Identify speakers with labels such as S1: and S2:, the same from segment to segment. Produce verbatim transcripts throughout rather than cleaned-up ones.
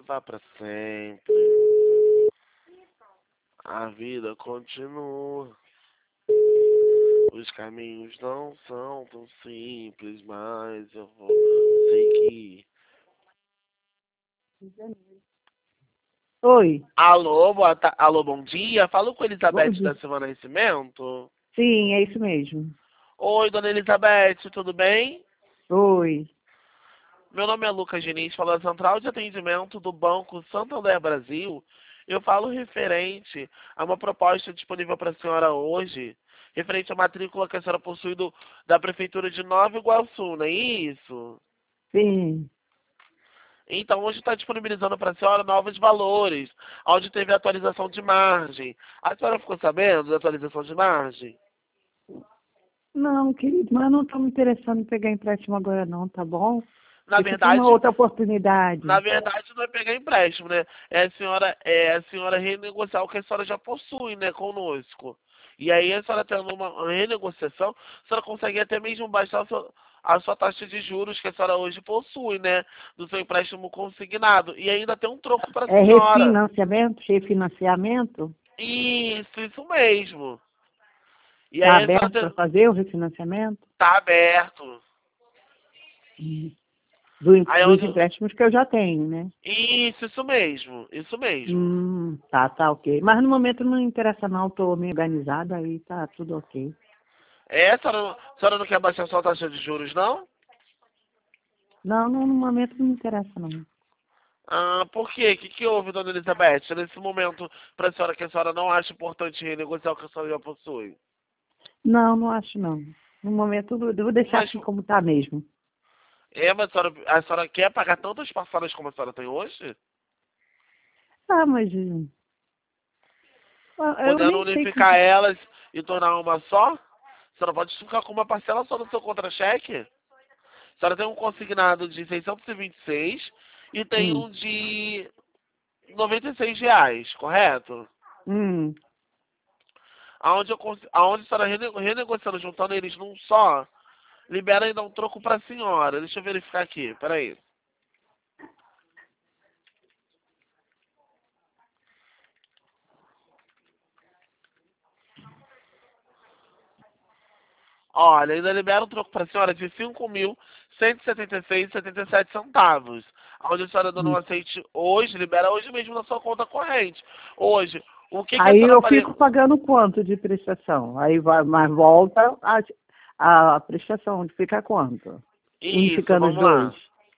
S1: vá pra sempre. A vida continua. Os caminhos não são tão simples, mas eu vou seguir.
S2: Oi.
S1: Alô, boa ta... Alô, bom dia. Falo com Elizabeth
S2: Bom dia.
S1: da Silva Nascimento.
S2: Sim, é isso mesmo.
S1: Oi, dona Elizabeth, tudo bem?
S2: Oi.
S1: Meu nome é Lucas Diniz, falo da Central de Atendimento do Banco Santander Brasil. Eu falo referente a uma proposta disponível para a senhora hoje, referente à matrícula que a senhora possui do, da Prefeitura de Nova Iguaçu, não é isso?
S2: Sim.
S1: Então, hoje está disponibilizando para a senhora novos valores, onde teve atualização de margem. A senhora ficou sabendo da atualização de margem?
S2: Não, querido, mas eu não estou me interessando em pegar empréstimo agora não, tá bom?
S1: Na
S2: Isso aqui é uma
S1: verdade,
S2: outra oportunidade.
S1: na verdade não é pegar empréstimo, né? É a senhora, é a senhora renegociar o que a senhora já possui, né, conosco. E aí a senhora tendo uma renegociação, a senhora consegue até mesmo baixar a sua, a sua taxa de juros que a senhora hoje possui, né? Do seu empréstimo consignado. E ainda tem um troco para a
S2: É
S1: senhora.
S2: refinanciamento? Refinanciamento?
S1: Isso, isso mesmo. E
S2: Está
S1: aí a senhora
S2: aberto para
S1: tem,
S2: fazer o refinanciamento?
S1: tá aberto.
S2: Do, em-
S1: Aí
S2: dos
S1: onde.
S2: empréstimos que eu já tenho, né?
S1: Isso, isso mesmo, isso mesmo.
S2: Hum, tá, tá ok. Mas no momento não interessa não, estou meio organizada, aí tá tudo ok.
S1: É, a senhora, não- a senhora não quer baixar sua taxa de juros, não?
S2: Não, não, no momento não me interessa não.
S1: Ah, por quê? O que, que houve, dona Elizabeth? Nesse momento, para a senhora, que a senhora não acha importante renegociar o que a senhora já possui?
S2: Não, não acho não. No momento eu vou eu vou deixar
S1: Mas,
S2: assim como tá mesmo.
S1: é, mas a senhora, a senhora quer pagar tantas parcelas como a senhora tem hoje?
S2: Ah, mas hum, ah, eu
S1: Podendo
S2: nem sei
S1: unificar
S2: que.
S1: elas e tornar uma só? A senhora pode ficar com uma parcela só no seu contra-cheque? A senhora tem um consignado de seiscentos e vinte e seis e tem
S2: Hum,
S1: um de noventa e seis reais, correto?
S2: hum.
S1: Aonde, eu, cons- aonde a senhora rene- renegociando, juntando eles num só, libera ainda um troco para a senhora. Deixa eu verificar aqui, peraí. Olha, ainda libera um troco para a senhora de cinco mil cento e setenta e seis e setenta e sete centavos. Onde a senhora dando um
S2: Hum.
S1: aceite hoje, libera hoje mesmo na sua conta corrente. Hoje, o que, que a
S2: Aí
S1: senhora
S2: eu
S1: faria?
S2: fico pagando quanto de prestação? Aí vai, mas volta a, a prestação, de fica quanto?
S1: Isso,
S2: Unificando os
S1: vamos
S2: dois.
S1: lá.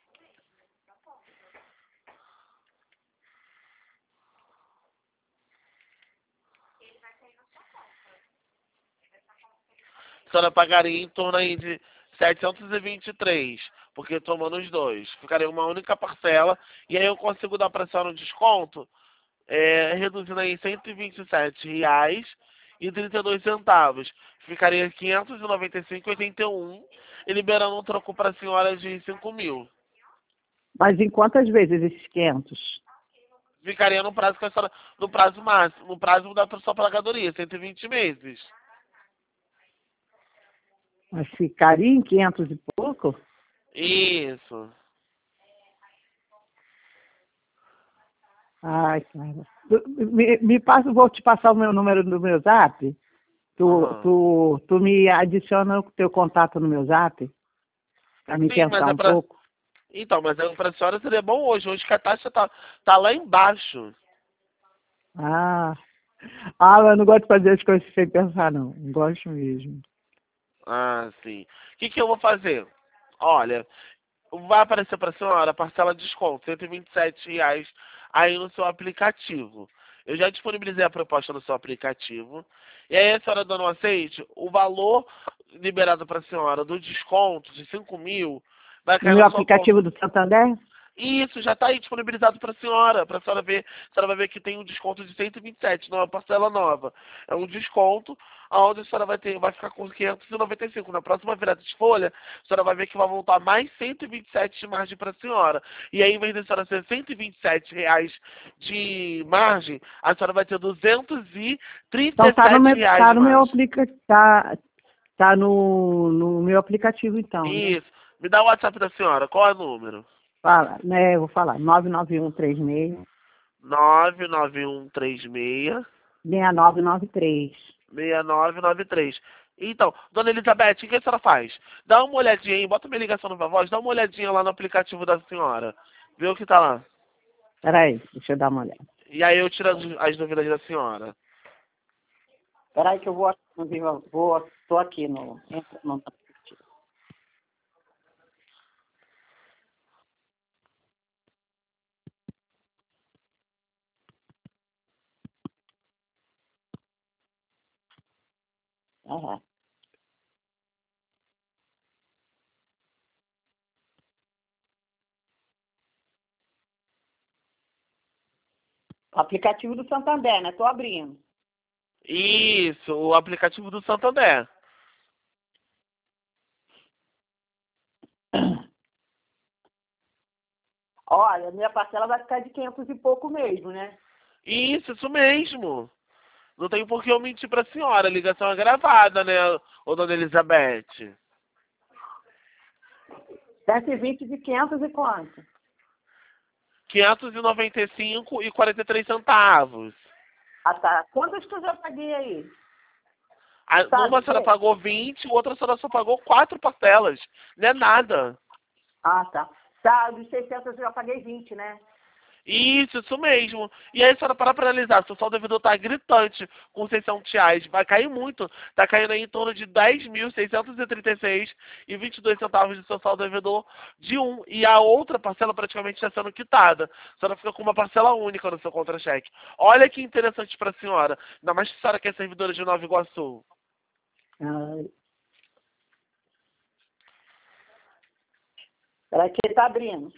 S1: A senhora pagaria em torno aí de setecentos e vinte e três, porque tomando os dois. Ficaria uma única parcela, e aí eu consigo dar para a senhora um desconto, é, reduzindo aí cento e vinte e sete reais e trinta e dois centavos. Ficaria quinhentos e noventa e cinco reais e oitenta e um centavos e liberando um troco para a senhora de cinco mil.
S2: Mas em quantas vezes esses quinhentos?
S1: Ficaria no prazo que a senhora, no prazo máximo, no prazo da sua pagadoria, cento e vinte meses.
S2: Mas ficaria em quinhentos e pouco?
S1: Isso.
S2: Ai, cara. Me, me passa, vou te passar o meu número do meu zap. Tu,
S1: Aham.
S2: tu, tu me adiciona o teu contato no meu zap para me
S1: Sim, mas
S2: pensar
S1: é
S2: um
S1: pra.
S2: pouco.
S1: Então, mas é pra senhora seria bom hoje. Hoje que a taxa tá, tá lá embaixo.
S2: Ah, ah, mas eu não gosto de fazer as coisas sem pensar, não. Não gosto mesmo.
S1: Ah, sim. O que, que eu vou fazer? Olha, vai aparecer pra senhora a parcela de desconto, cento e vinte e sete reais aí no seu aplicativo. Eu já disponibilizei a proposta no seu aplicativo. E aí a senhora dando um aceite, o valor liberado para a senhora do desconto de cinco mil vai
S2: No
S1: cair
S2: meu
S1: na sua conta.
S2: aplicativo do Santander?
S1: Isso, já está aí disponibilizado para a senhora, para a senhora ver. A senhora vai ver que tem um desconto de cento e vinte e sete, não é uma parcela nova. É um desconto, onde a senhora vai, ter, vai ficar com quinhentos e noventa e cinco. Na próxima virada de folha, a senhora vai ver que vai voltar mais cento e vinte e sete de margem para a senhora. E aí, em vez de a senhora ser cento e vinte e sete reais de margem, a senhora vai ter duzentos e trinta
S2: Então
S1: e
S2: tá no
S1: sete
S2: meu,
S1: reais
S2: tá
S1: de
S2: no meu
S1: margem.
S2: aplicativo, tá, tá no, no meu aplicativo então, né?
S1: Isso. Me dá o WhatsApp da senhora. Qual é o número?
S2: Fala, né? Eu vou falar. nove nove um três seis,
S1: nove nove um três seis,
S2: seis nove nove três.
S1: seis nove nove três. Então, dona Elizabeth, o que a senhora faz? Dá uma olhadinha aí, bota minha ligação no voz, dá uma olhadinha lá no aplicativo da senhora. Vê o que tá lá.
S2: Peraí, deixa eu dar uma olhada.
S1: E aí eu tiro as, as dúvidas da senhora.
S2: Peraí que eu vou, vou, tô aqui no... Entra no aplicativo. Aham. Aplicativo do Santander, né? Tô abrindo.
S1: Isso, o aplicativo do Santander.
S2: Olha, minha parcela vai ficar de quinhentos e pouco mesmo, né?
S1: Isso, isso mesmo. Não tem por que eu mentir pra senhora, a ligação é gravada, né, ô dona Elizabeth?
S2: cento e vinte de quinhentos e quanto?
S1: quinhentos e noventa e cinco e quarenta e três centavos.
S2: Ah, tá. Quantas que eu já paguei aí?
S1: A,
S2: Sabe
S1: uma a senhora
S2: dizer?
S1: pagou vinte, outra a senhora só pagou quatro parcelas. Não é nada.
S2: Ah, tá. Tá, dos seiscentos eu já paguei vinte, né?
S1: Isso, isso mesmo. E aí a senhora para pra analisar, seu saldo devedor tá gritante com seiscentos reais. Vai cair muito. Tá caindo aí em torno de dez mil seiscentos e trinta e seis e vinte e dois centavos de seu saldo devedor de um. E a outra parcela praticamente está sendo quitada. A senhora fica com uma parcela única no seu contra-cheque. Olha que interessante para a senhora. Ainda mais que a senhora que é servidora de Nova Iguaçu.
S2: Ah, peraí que ele tá abrindo.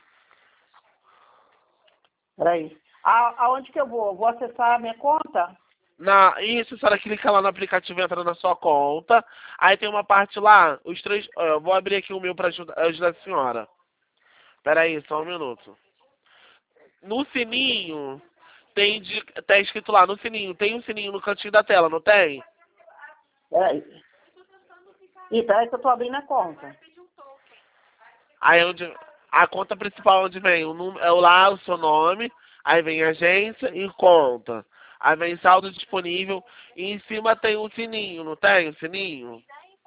S2: Peraí. A, aonde que eu vou? Vou acessar a minha conta?
S1: Na, isso, a senhora clica lá no aplicativo, entra na sua conta. Aí tem uma parte lá, os três. ó, Eu vou abrir aqui o meu para ajudar, ajudar a senhora. Pera aí, só um minuto. No sininho, tem de, tá escrito lá, no sininho, tem um sininho no cantinho da tela, não tem?
S2: Peraí. Ih, peraí que eu tô abrindo a conta.
S1: Aí onde. A conta principal onde vem, o número, é lá o seu nome, aí vem agência e conta. Aí vem saldo disponível e em cima tem um sininho, não tem? O sininho?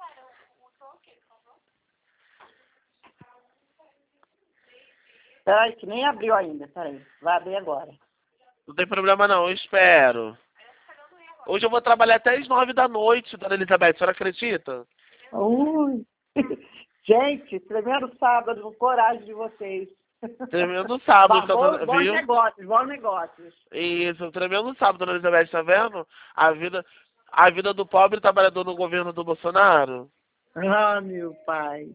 S2: Peraí que nem abriu ainda. Peraí. Vai abrir agora.
S1: Não tem problema não, eu espero. Hoje eu vou trabalhar até as nove da noite, dona Elizabeth, a senhora acredita?
S2: Ui. Gente, tremendo sábado, coragem de vocês.
S1: Tremendo sábado,
S2: Bah, bom,
S1: Santa-
S2: bons
S1: viu?
S2: negócios, bons negócios.
S1: Isso, tremendo sábado, dona Elizabeth, tá vendo? A vida, a vida do pobre trabalhador no governo do Bolsonaro.
S2: Ah, meu pai.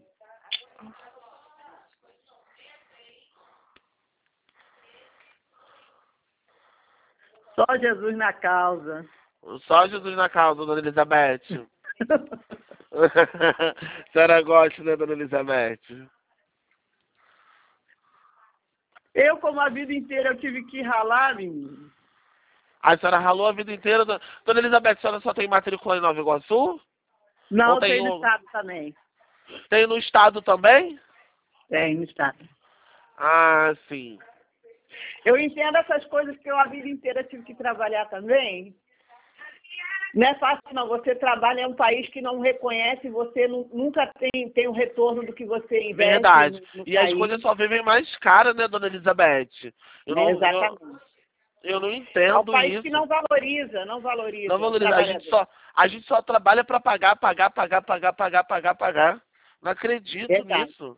S2: Só Jesus na causa.
S1: Só Jesus na causa, dona Elizabeth. A senhora gosta, né, dona Elizabeth?
S2: Eu, como a vida inteira, eu tive que ralar, menino.
S1: A senhora ralou a vida inteira. Dona Dona Elizabeth, a senhora só tem matrícula em Nova Iguaçu? Ou
S2: Não,
S1: tem,
S2: tem no
S1: um,
S2: estado também.
S1: tem no estado também?
S2: Tem no estado.
S1: Ah, sim.
S2: Eu entendo essas coisas que eu a vida inteira tive que trabalhar também. Não é fácil, não. Você trabalha em um país que não reconhece, você nu- nunca tem, tem o retorno do que você investe
S1: Verdade.
S2: no, no
S1: E as
S2: país.
S1: coisas só vivem mais caras, né, dona Elizabeth? Eu
S2: É,
S1: não, eu,
S2: exatamente.
S1: eu não
S2: É um
S1: entendo
S2: país que
S1: isso.
S2: não valoriza, não valoriza
S1: Não
S2: o
S1: valoriza. A gente
S2: trabalhador.
S1: só, a gente só trabalha para pagar, pagar, pagar, pagar, pagar, pagar, pagar. Não acredito
S2: Verdade.
S1: nisso.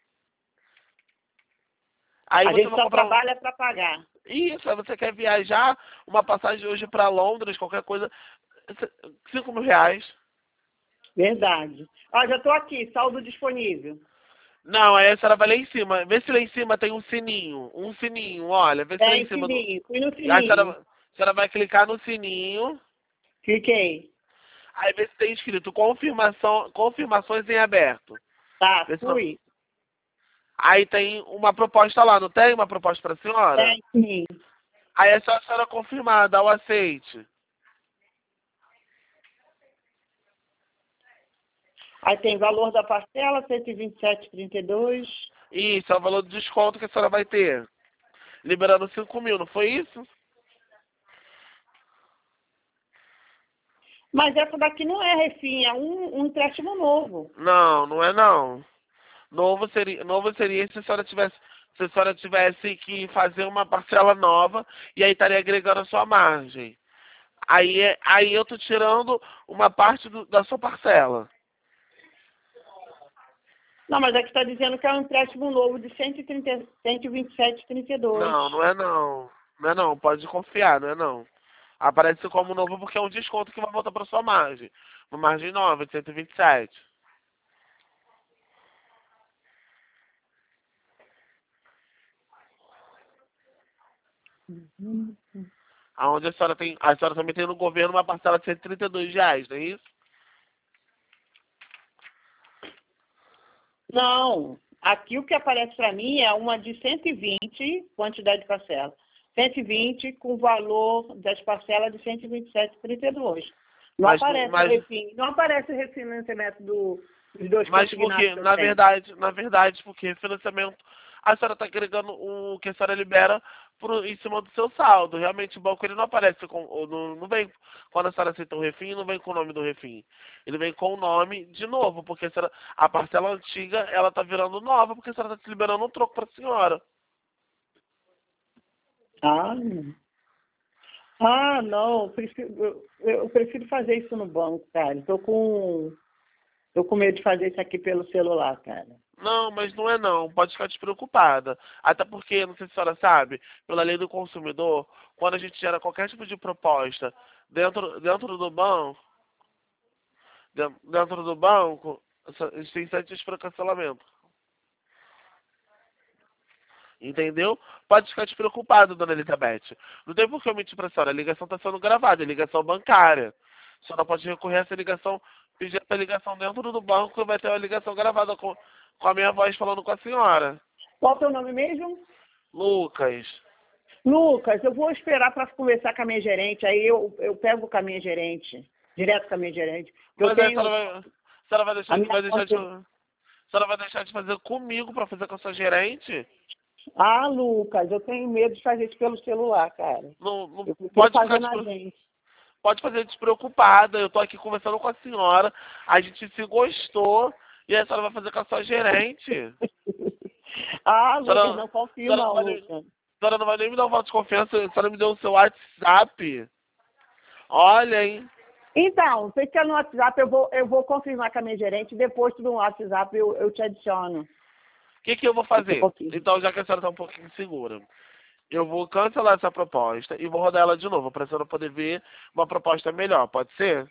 S1: Aí
S2: A
S1: você
S2: gente
S1: vai
S2: só
S1: comprar um.
S2: trabalha para pagar.
S1: Isso, aí você quer viajar, uma passagem hoje para Londres, qualquer coisa, cinco mil reais.
S2: Verdade. Ó, já estou aqui, saldo disponível.
S1: Não, aí a senhora vai lá em cima. Vê se lá em cima tem um sininho. Um sininho, olha. Vê se lá em
S2: Tem
S1: cima do.
S2: sininho, fui no
S1: Aí a senhora,
S2: sininho.
S1: a senhora vai clicar no sininho.
S2: Cliquei.
S1: Aí vê se tem escrito confirmação, confirmações em aberto.
S2: Tá,
S1: Vê se não-
S2: fui.
S1: Aí tem uma proposta lá, não tem uma proposta para a senhora?
S2: Tem sim.
S1: Aí é só a senhora confirmar, dar o aceite.
S2: Aí tem valor da parcela, cento e vinte e sete vírgula trinta e dois.
S1: Isso, é o valor do desconto que a senhora vai ter. Liberando cinco mil, não foi isso?
S2: Mas essa daqui não é refim, é um, um empréstimo novo.
S1: Não, não é não. Novo seria, novo seria se a senhora tivesse, se a senhora tivesse que fazer uma parcela nova e aí estaria agregando a sua margem. Aí, é- aí eu tô tirando uma parte do- da sua parcela.
S2: Não, mas aqui está dizendo que é um empréstimo novo de cento e trinta, cento e vinte e sete vírgula trinta e dois.
S1: Não, não é não. Não é não, pode confiar, não é não. Aparece como novo porque é um desconto que vai voltar para sua margem. Uma margem nova de cento e vinte e sete. Aonde a senhora tem, a senhora também tem no governo uma parcela de cento e trinta e dois reais, não é isso?
S2: Não, aqui o que aparece para mim é uma de cento e vinte, quantidade de parcela. cento e vinte com valor das parcelas de cento e vinte e sete vírgula trinta e dois. Não
S1: Mas,
S2: aparece
S1: mas,
S2: refim, não aparece refinanciamento do, dos dois
S1: mas
S2: consignados
S1: porque,
S2: que eu
S1: na
S2: tenho.
S1: verdade, na verdade, porque financiamento, a senhora está agregando o que a senhora libera pro, em cima do seu saldo. Realmente o banco ele não aparece com, ou não, não vem, quando a senhora aceita o refim, não vem com o nome do refim. Ele vem com o nome de novo, porque a, senhora, a parcela antiga, ela está virando nova, porque a senhora está liberando um troco para a senhora.
S2: Ah, não. Ah, não, eu prefiro, eu, eu prefiro fazer isso no banco, cara. Estou com, tô com medo de fazer isso aqui pelo celular, cara.
S1: Não, mas não é não. Pode ficar despreocupada. Até porque, não sei se a senhora sabe, pela lei do consumidor, quando a gente gera qualquer tipo de proposta dentro, dentro do banco, den- dentro do banco, essa- a gente tem sete dias para cancelamento. Entendeu? Pode ficar despreocupada, dona Elizabeth. Não tem por que eu mentir para a senhora. A ligação está sendo gravada, é ligação bancária. A senhora pode recorrer a essa ligação, pedir essa ligação dentro do banco e vai ter uma ligação gravada com, com a minha voz falando com a senhora.
S2: Qual é o teu nome mesmo?
S1: Lucas.
S2: Lucas, eu vou esperar para conversar com a minha gerente, aí eu, eu pego com a minha gerente, direto com a minha gerente. Que eu
S1: Mas aí a
S2: tenho
S1: senhora vai, a senhora vai
S2: a
S1: deixar,
S2: minha
S1: vai deixar de,
S2: conta.
S1: a senhora vai deixar de fazer comigo para fazer com a sua gerente?
S2: Ah, Lucas, eu tenho medo de fazer isso pelo celular, cara.
S1: Não, não
S2: Eu prefiro
S1: pode
S2: fazer
S1: ficar
S2: na
S1: despre-
S2: gente.
S1: pode fazer despreocupada. Eu tô aqui conversando com a senhora, a gente se gostou e a senhora vai fazer com a sua gerente.
S2: Ah,
S1: A
S2: Lucas,
S1: senhora,
S2: não
S1: a
S2: confio
S1: senhora não
S2: não,
S1: vai nem,
S2: Lucas.
S1: a senhora não vai nem me dar um voto de confiança, a senhora me deu o seu WhatsApp. Olha, hein?
S2: Então, se quer no WhatsApp, eu vou, eu vou confirmar com a minha gerente, depois tu no WhatsApp eu, eu te adiciono.
S1: O que, que eu vou
S2: Eu te
S1: fazer?
S2: confirmo.
S1: Então, já que a senhora está um pouquinho segura, eu vou cancelar essa proposta e vou rodar ela de novo, para a senhora poder ver uma proposta melhor, pode ser?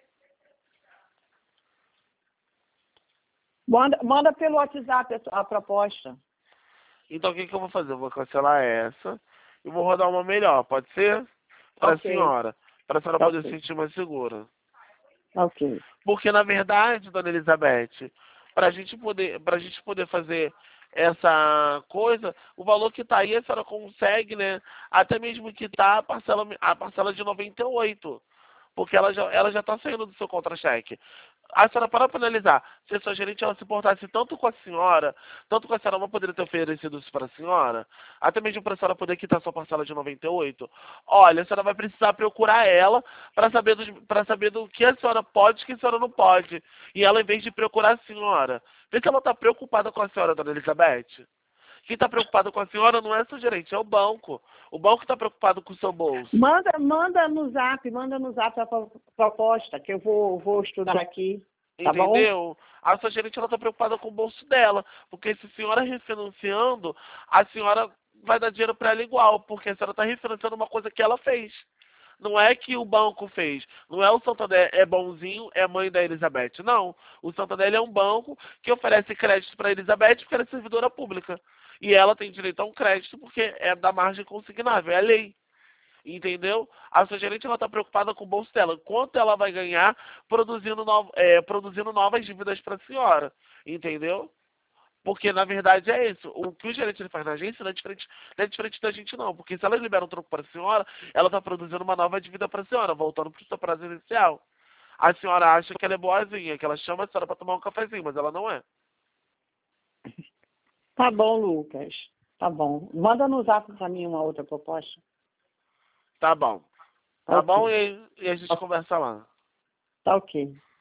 S2: Manda, manda pelo WhatsApp a, a proposta.
S1: Então, o que, que eu vou fazer? Eu vou cancelar essa e vou rodar uma melhor, pode ser? Para a
S2: Ok,
S1: senhora, para a senhora poder se
S2: ok,
S1: sentir mais segura.
S2: ok.
S1: Porque, na verdade, dona Elizabeth, para a gente poder, para a gente poder fazer essa coisa, o valor que está aí, a senhora consegue, né? Até mesmo que tá a parcela, a parcela de noventa e oito. Porque ela já, ela já está saindo do seu contra-cheque. A senhora para para analisar. Se a sua gerente ela se portasse tanto com a senhora, tanto com a senhora não poderia ter oferecido isso para a senhora, até mesmo para a senhora poder quitar sua parcela de noventa e oito, olha, a senhora vai precisar procurar ela para saber, para saber do que a senhora pode e o que a senhora não pode. E ela, em vez de procurar a senhora, vê se ela está preocupada com a senhora, dona Elizabeth. Quem está preocupado com a senhora não é seu gerente, é o banco. O banco está preocupado com o seu bolso.
S2: Manda, manda no zap, manda no zap a pro- proposta, que eu vou, vou estudar aqui, tá bom?
S1: Entendeu? A sua gerente ela está preocupada com o bolso dela. Porque se a senhora refinanciando, a senhora vai dar dinheiro para ela igual. Porque a senhora está refinanciando uma coisa que ela fez. Não é que o banco fez. Não é o Santander é bonzinho, é mãe da Elizabeth. Não. O Santander ele é um banco que oferece crédito para a Elizabeth porque ela é servidora pública. E ela tem direito a um crédito porque é da margem consignável, é a lei. Entendeu? A sua gerente ela está preocupada com o bolso dela. Quanto ela vai ganhar produzindo, no, é, produzindo novas dívidas para a senhora. Entendeu? Porque, na verdade, é isso. O que o gerente ele faz na agência não é diferente, não é diferente da gente, não. Porque se ela libera um troco para a senhora, ela está produzindo uma nova dívida para a senhora, voltando para o seu prazo inicial. A senhora acha que ela é boazinha, que ela chama a senhora para tomar um cafezinho, mas ela não é.
S2: Tá bom, Lucas. Tá bom. Manda no zap para mim uma outra proposta.
S1: Tá bom. Tá
S2: Ok.
S1: bom? E, e a gente
S2: Ok.
S1: conversa lá.
S2: Tá ok.